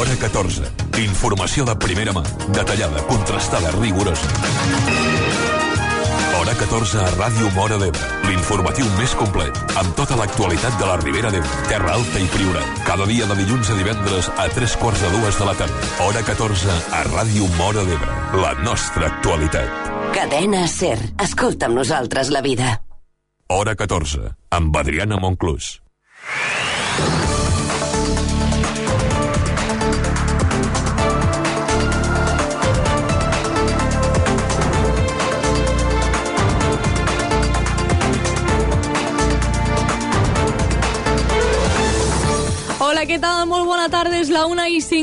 Hora 14. Informació de primera mà, detallada, contrastada, rigorosa. Hora 14 a Ràdio Móra d'Ebre. L'informatiu més complet, amb tota l'actualitat de la Ribera d'Ebre, Terra Alta i Priorat. Cada dia de dilluns a divendres a 3:45 de la tarda. Hora 14 a Ràdio Móra d'Ebre. La nostra actualitat. Cadena SER. Escolta amb nosaltres la vida. Hora 14, amb Adriana Monclús. Hola, què tal? Molt bona tarda. És la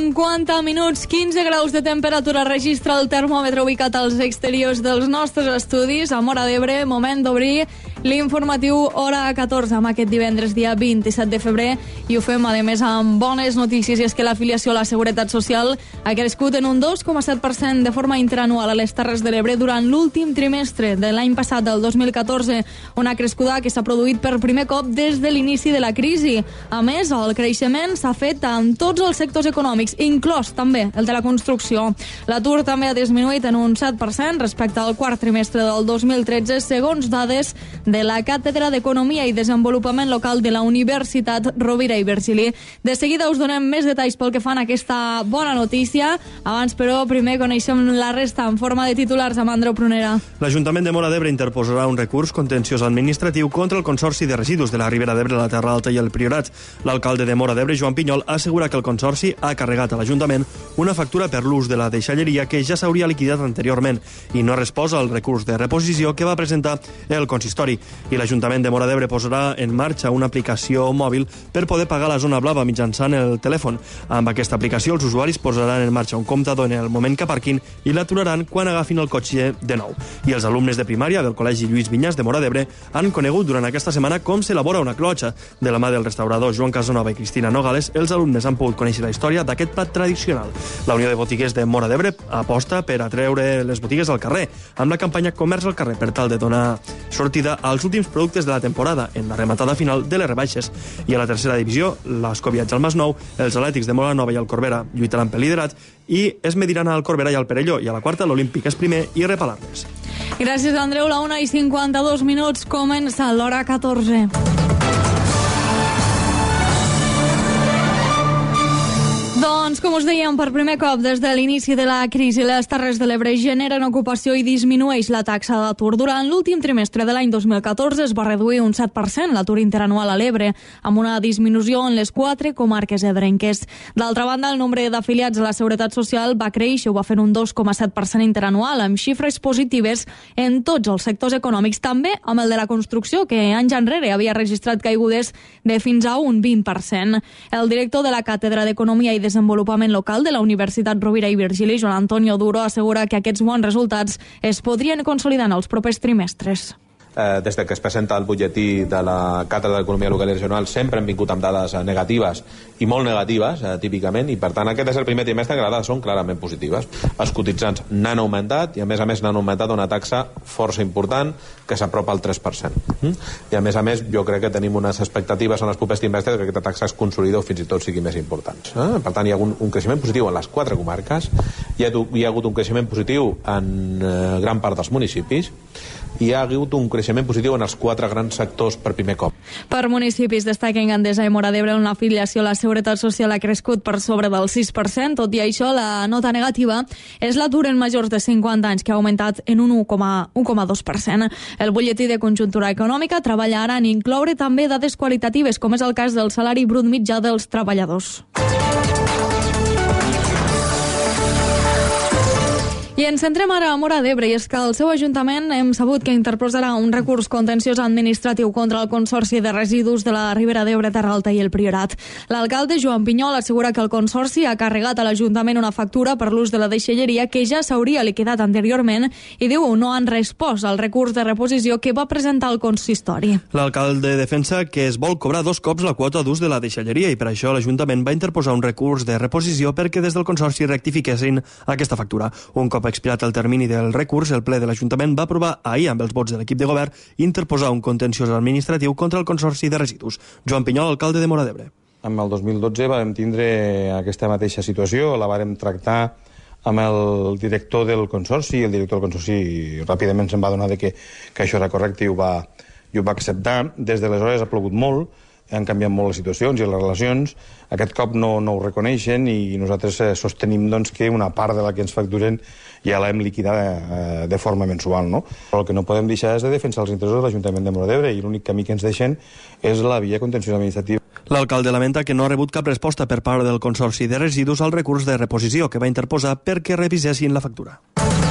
1:50, 15 graus de temperatura registra el termòmetre ubicat als exteriors dels nostres estudis a Móra d'Ebre. Moment d'obrir l'informatiu Hora 14 amb aquest divendres, dia 27 de febrer, i ho fem, a més, amb bones notícies, i és que l'afiliació a la Seguretat Social ha crescut en un 2,7% de forma interanual a les Terres de l'Ebre durant l'últim trimestre de l'any passat, del 2014, una crescuda que s'ha produït per primer cop des de l'inici de la crisi. A més, el creixement s'ha fet en tots els sectors econòmics, inclòs també el de la construcció. L'atur també ha disminuït en un 7% respecte al quart trimestre del 2013, segons dades de la Càtedra d'Economia i Desenvolupament Local de la Universitat Rovira i Virgili. De seguida us donem més detalls pel que fa a aquesta bona notícia. Abans, però, primer coneixem la resta en forma de titulars amb Andreu Prunera. L'Ajuntament de Móra d'Ebre interposarà un recurs contenciós administratiu contra el Consorci de Residus de la Ribera d'Ebre, la Terra Alta i el Priorat. L'alcalde de Móra d'Ebre, Joan Pinyol, assegura que el Consorci ha carregat a l'Ajuntament una factura per l'ús de la deixalleria que ja s'hauria liquidat anteriorment i no resposa al recurs de reposició que va presentar el consistori. I l'Ajuntament de Móra d'Ebre posarà en marxa una aplicació mòbil per poder pagar la zona blava mitjançant el telèfon. Amb aquesta aplicació, els usuaris posaran en marxa un comptador en el moment que aparquin i l'aturaran quan agafin el cotxe de nou. I els alumnes de primària del Col·legi Lluís Vinyas de Móra d'Ebre han conegut durant aquesta setmana com s'elabora una clotxa. De la mà del restaurador Joan Casanova i Cristina Nogales, els alumnes han pogut conèixer la història d'aquest plat tradicional. La Unió de Botiguers de Móra d'Ebre aposta per atreure les botigues al carrer, amb la campanya Comerç al carrer, per tal de donar sortida als últims productes de la temporada en la rematada final de les rebaixes. I a la tercera divisió, l'Escoviats al Masnou, els Atlètics de Móra Nova i el Corbera lluitaran pel liderat i es mediran al Corbera i al Perelló, i a la quarta l'Olímpic és primer i Repalar-les. Gràcies, Andreu. La 1:52 comença l'Hora 14. Doncs, com us dèiem, per primer cop des de l'inici de la crisi, les Terres de l'Ebre generen ocupació i disminueix la taxa d'atur. Durant l'últim trimestre de l'any 2014 es va reduir un 7% l'atur interanual a l'Ebre, amb una disminució en les 4 comarques ebrenques. D'altra banda, el nombre d'afiliats a la Seguretat Social va créixer, ho va fer un 2,7% interanual, amb xifres positives en tots els sectors econòmics, també amb el de la construcció, que anys enrere havia registrat caigudes de fins a un 20%. El director de la Càtedra d'Economia i Desenvolupament Local de la Universitat Rovira i Virgili, Joan Antonio Duro, assegura que aquests bons resultats es podrien consolidar en els propers trimestres. Des que es presenta el butlletí de la Càtedra d'Economia Local i Regional sempre hem vingut amb dades negatives i molt negatives, típicament, i per tant aquest és el primer trimestre que les dades són clarament positives. Els cotitzants n'han augmentat i a més n'han augmentat una taxa força important que s'apropa al 3%. I a més jo crec que tenim unes expectatives en els propers trimestres que aquesta taxa es consolida o fins i tot sigui més important. Per tant hi ha un creixement positiu en les 4 comarques, hi ha hagut un creixement positiu en gran part dels municipis, i hi ha hagut un creixement positiu en els 4 grans sectors per primer cop. Per municipis destaquen Gandesa i Móra d'Ebre, on l'afiliació a la Seguretat Social ha crescut per sobre del 6%. Tot i això, la nota negativa és l'atur en majors de 50 anys, que ha augmentat en un 1,2%. El butlletí de conjuntura econòmica treballa ara en incloure també dades qualitatives, com és el cas del salari brut mitjà dels treballadors. I ens centrem ara a Móra d'Ebre, i és que el seu Ajuntament hem sabut que interposarà un recurs contenciós administratiu contra el Consorci de Residus de la Ribera d'Ebre, Terra Alta i el Priorat. L'alcalde Joan Pinyol assegura que el Consorci ha carregat a l'Ajuntament una factura per l'ús de la deixalleria que ja s'hauria liquidat anteriorment i diu no han respost al recurs de reposició que va presentar el consistori. L'alcalde defensa que es vol cobrar 2 cops la quota d'ús de la deixalleria i per això l'Ajuntament va interposar un recurs de reposició perquè des del Consorci rectifiquessin aquesta factura. Un cop expirat el termini del recurs, el ple de l'Ajuntament va aprovar ahir amb els vots de l'equip de govern interposar un contenciós administratiu contra el Consorci de Residus. Joan Pinyol, alcalde de Móra d'Ebre. En el 2012 vam tindre aquesta mateixa situació, la vàrem tractar amb el director del Consorci, i el director del Consorci ràpidament se'n va adonar que això era correcte i ho va acceptar. Des d'aleshores ha plogut molt, han canviat molt les situacions i les relacions. Aquest cop no ho reconeixen i nosaltres sostenim que una part de la que ens facturen ja l'hem liquidat de forma mensual. No? Però el que no podem deixar és de defensar els interessos de l'Ajuntament de Móra d'Ebre i l'únic camí que ens deixen és la via contenciosa administrativa. L'alcalde lamenta que no ha rebut cap resposta per part del Consorci de Residus al recurs de reposició que va interposar perquè revisessin la factura.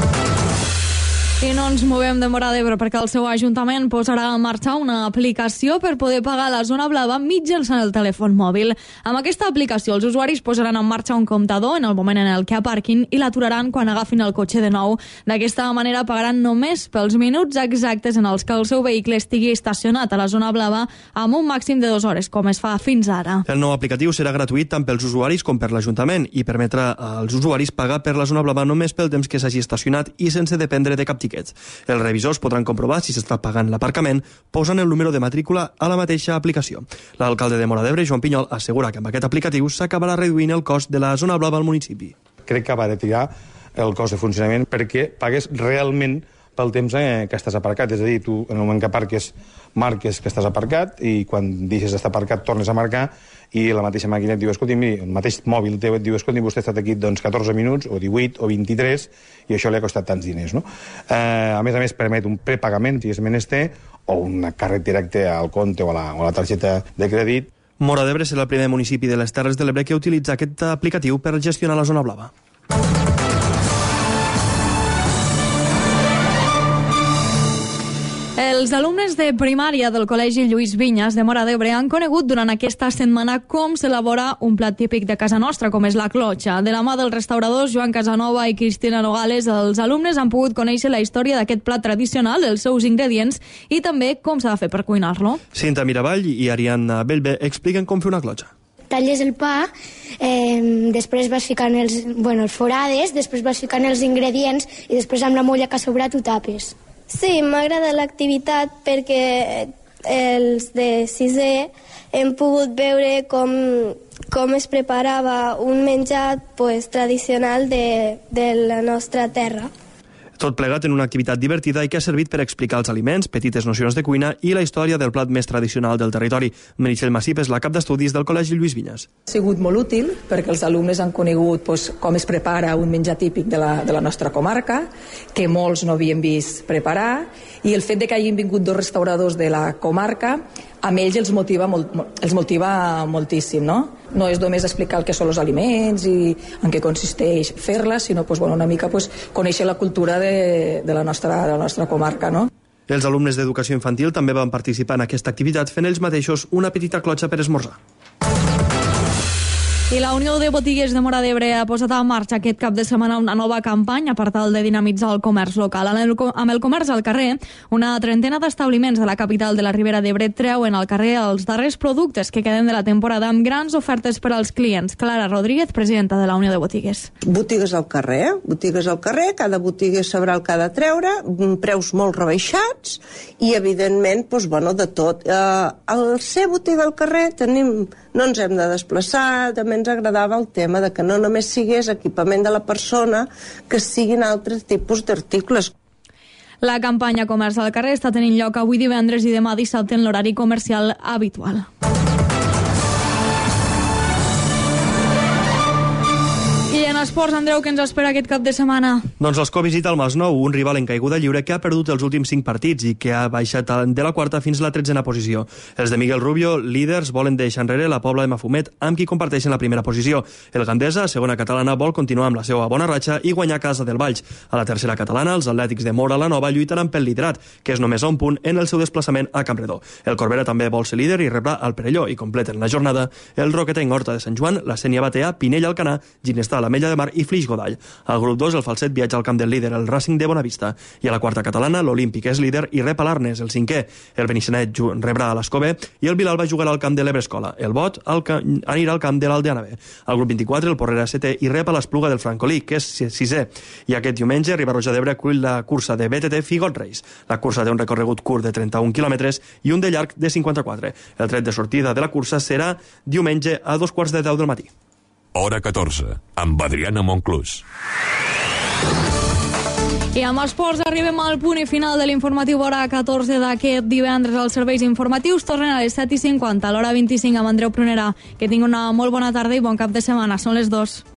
I no ens movem de Móra d'Ebre perquè el seu ajuntament posarà en marxa una aplicació per poder pagar la zona blava mitjançant el telèfon mòbil. Amb aquesta aplicació els usuaris posaran en marxa un comptador en el moment en el que aparquin i l'aturaran quan agafin el cotxe de nou. D'aquesta manera pagaran només pels minuts exactes en els que el seu vehicle estigui estacionat a la zona blava amb un màxim de 2 hores, com es fa fins ara. El nou aplicatiu serà gratuït tant pels usuaris com per l'Ajuntament i permetrà als usuaris pagar per la zona blava només pel temps que s'hagi estacionat i sense dependre de cap tiquets. Els revisors podran comprovar si s'està pagant l'aparcament posant el número de matrícula a la mateixa aplicació. L'alcalde de Móra d'Ebre, Joan Pinyol, assegura que amb aquest aplicatiu s'acabarà reduint el cost de la zona blava al municipi. Crec que va retirar el cost de funcionament perquè pagues realment pel temps que estàs aparcat. És a dir, tu en el moment que aparques marques que estàs aparcat i quan deixes d'estar aparcat tornes a marcar i la mateixa màquina et diu, escolti'm, el mateix mòbil teu et diu, escolti'm, vostè ha estat aquí 14 minuts, o 18, o 23, i això li ha costat tants diners, no? A més, permet un prepagament, si és menester, o un càrrec directe al compte o a la targeta de crèdit. Móra d'Ebre serà el primer municipi de les Terres de l'Ebre que utilitza aquest aplicatiu per gestionar la zona blava. Els alumnes de primària del Col·legi Lluís Vinyes de Móra d'Ebre han conegut durant aquesta setmana com s'elabora un plat típic de casa nostra, com és la clotxa. De la mà dels restauradors Joan Casanova i Cristina Nogales, els alumnes han pogut conèixer la història d'aquest plat tradicional, els seus ingredients i també com s'ha de fer per cuinar-lo. Cinta Miravall i Ariadna Bellbe expliquen com fer una clotxa. Talles el pa, després vas ficant els forades, després vas ficant els ingredients i després amb la molla que ha sobrat ho tapes. Sí, m'agrada l'activitat perquè els de sisè hem pogut veure com es preparava un menjar tradicional de la nostra terra. Tot plegat en una activitat divertida i que ha servit per explicar els aliments, petites nocions de cuina i la història del plat més tradicional del territori. Meritxell Massip és la cap d'estudis del Col·legi Lluís Vinyes. Ha sigut molt útil perquè els alumnes han conegut com es prepara un menjar típic de la nostra comarca, que molts no havien vist preparar, i el fet de que hagin vingut 2 restauradors de la comarca amb ells els motiva moltíssim, no? No és només explicar el que són els aliments i en què consisteix fer-la, sinó una mica conèixer la cultura de la nostra comarca, no? Els alumnes d'educació infantil també van participar en aquesta activitat fent ells mateixos una petita clotxa per esmorzar. I la Unió de Botiguers de Móra d'Ebre ha posat en marxa aquest cap de setmana una nova campanya per tal de dinamitzar el comerç local. Amb el comerç al carrer, una trentena d'establiments de la capital de la Ribera d'Ebre treuen al carrer els darrers productes que queden de la temporada amb grans ofertes per als clients. Clara Rodríguez, presidenta de la Unió de Botiguers. Botigues al carrer, cada botiga sabrà el que ha de treure, preus molt rebaixats i, evidentment, de tot. Al ser botiga al carrer no ens hem de desplaçar, també ens agradava el tema de que no només sigués equipament de la persona, que siguin altres tipus d'articles. La campanya Comerç al carrer està tenint lloc avui divendres i demà dissabte en l'horari comercial habitual. I en esports, Andreu, què ens espera aquest cap de setmana? Doncs l'Escó visita el Masnou, un rival en caiguda lliure que ha perdut els últims 5 partits i que ha baixat de la 4ª fins a la 13ª posició. Els de Miguel Rubio, líders, volen deixar enrere la Pobla de Mafumet, amb qui comparteixen la primera posició. El Gandesa, segona catalana, vol continuar amb la seva bona ratxa i guanyar Casa del Valls. A la tercera catalana, els atlètics de Móra la Nova lluitaran pel liderat, que és només a un punt en el seu desplaçament a Campredó. El Corbera també vol ser líder i rebrà el Perelló, i completen la jornada el Roquetenc Horta de Sant Joan, la Sénia Batea, Pinell Alcanar, Ginestar, l'Ametlla de Mar Vilar i Flix Godall. Al grup 2, el Falset viatja al camp del líder, el Racing de Bonavista. I a la quarta catalana, l'Olímpic és líder i rep a l'Arnes, el 5è. El Benissanet rebrà a l'Escobé i el Vilalba jugarà al camp de l'Ebrescola. El Bot anirà al camp de l'Aldeana B. Al grup 24, el Porrera 7è i rep a l'Espluga del Francolí, que és 6è. I aquest diumenge, Riba-roja d'Ebre acull la cursa de BTT Figot Race. La cursa té un recorregut curt de 31 quilòmetres i un de llarg de 54. El tret de sortida de la cursa serà diumenge a 2:10 del matí. Hora 14, amb Adriana Monclús. I amb esports arribem al punt i final de l'informatiu hora 14 d'aquest divendres. Els serveis informatius tornen a les 7:50, a l'hora 25 amb Andreu Prunera. Que tingui una molt bona tarda i bon cap de setmana. Són les 2.